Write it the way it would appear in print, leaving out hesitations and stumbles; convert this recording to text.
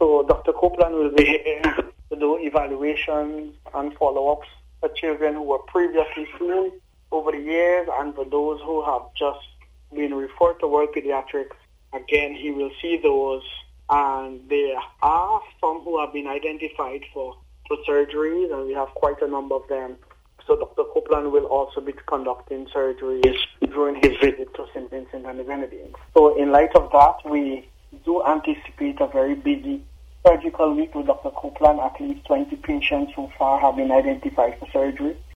So Dr. Copeland will be here to do evaluations and follow-ups for children who were previously seen over the years, and for those who have just been referred to World Pediatrics. Again, he will see those, and there are some who have been identified for surgeries, and we have quite a number of them. So Dr. Copeland will also be conducting surgeries during his visit to St. Vincent and the Grenadines. So in light of that, we do anticipate a very busy surgical week with Dr. Copeland. At least 20 patients so far have been identified for surgery.